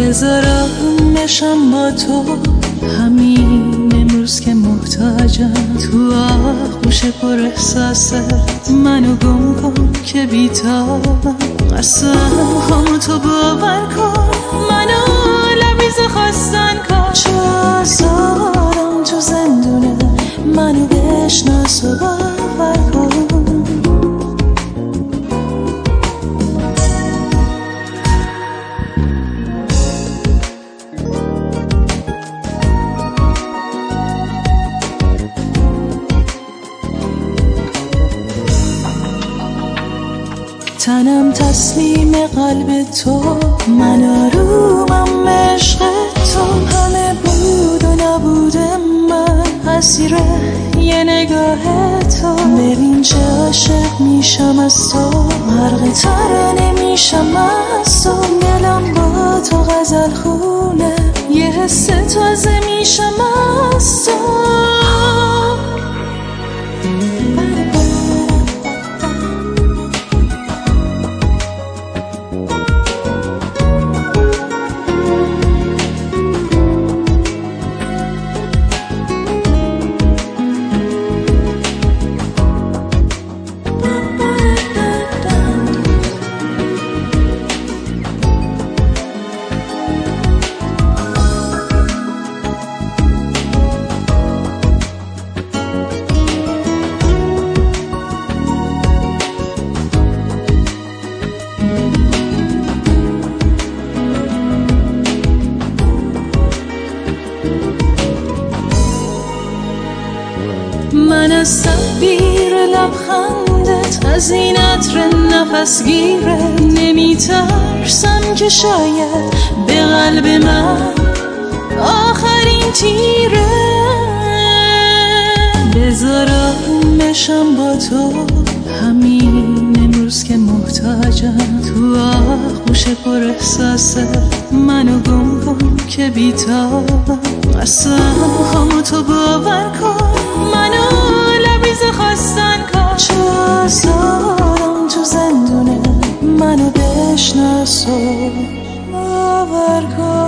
بذارم بشم با تو همین امروز که محتاجم. تو آغوش پر احساست منو گم کن که بیتابم. قسم همو تو باور کن، منو لبریز خواستن کن. چو آزارم تو زندونه منو بشناس و باور کن. تنم تسلیم قلب تو، من آرومم عشق تو. همه بود و نبود من اسیر یه نگاه تو. ببین چه عاشق میشم از تو، غرق ترانه میشم از تو. دلم با تو غزل خونه، یه حس تازه میشم از تو. من از تعبیر لبخندت، از این عطر نفس گیره نمیترسم که شاید به قلب من آخرین تیره. بذارم بشم با تو همین امروز که محتاجم. تو آغوش پر احساست منو گم کن که بیتابم. قسم همو تو باور کن، منو لبریز خواستن کن. چو آزارم تو زندونه منو بشناس و باور کن.